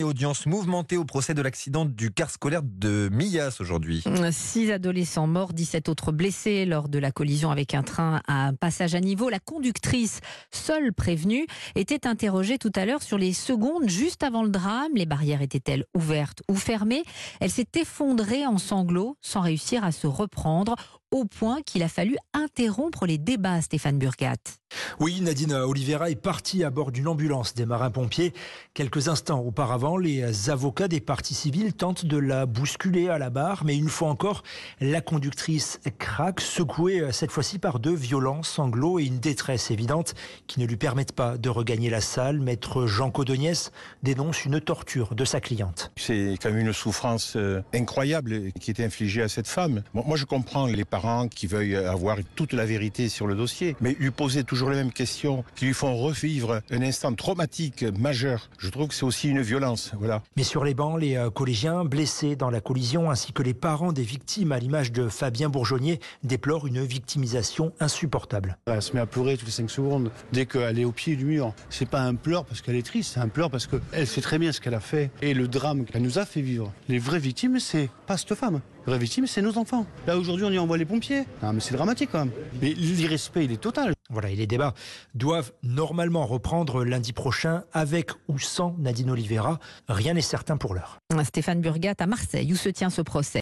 audience mouvementée au procès de l'accident du car scolaire de Millas aujourd'hui. 6 adolescents morts, 17 autres blessés lors de la collision avec un train à un passage à niveau. La conductrice, seule prévenue, était interrogée tout à l'heure sur les secondes juste avant le drame. Les barrières étaient-elles ouvertes ou fermées? Elle s'est effondrée en sanglots sans réussir à se reprendre, au point qu'il a fallu interrompre les débats, Stéphane Burgat. Oui, Nadine Oliveira est partie à bord d'une ambulance des marins-pompiers. Quelques instants auparavant, les avocats des parties civiles tentent de la bousculer à la barre, mais une fois encore, la conductrice craque, secouée cette fois-ci par de violents sanglots et une détresse évidente qui ne lui permettent pas de regagner la salle. Maître Jean Codoniès dénonce une torture de sa cliente. C'est quand même une souffrance incroyable qui est infligée à cette femme. Bon, moi, je comprends les parents qui veuillent avoir toute la vérité sur le dossier, mais lui poser toujours les mêmes questions qui lui font revivre un instant traumatique majeur, je trouve que c'est aussi une violence. Voilà. Mais sur les bancs, les collégiens blessés dans la collision ainsi que les parents des victimes, à l'image de Fabien Bourgeonnier, déplorent une victimisation insupportable. Elle se met à pleurer toutes les 5 secondes dès qu'elle est au pied du mur. C'est pas un pleur parce qu'elle est triste, c'est un pleur parce qu'elle sait très bien ce qu'elle a fait et le drame qu'elle nous a fait vivre. Les vraies victimes, c'est pas cette femme. Les vraies victimes, c'est nos enfants. Là, aujourd'hui, on y envoie les pompiers. Non, mais c'est dramatique quand même. Mais l'irrespect, il est total. Voilà, et les débats doivent normalement reprendre lundi prochain, avec ou sans Nadine Oliveira. Rien n'est certain pour l'heure. Stéphane Burgat à Marseille, où se tient ce procès.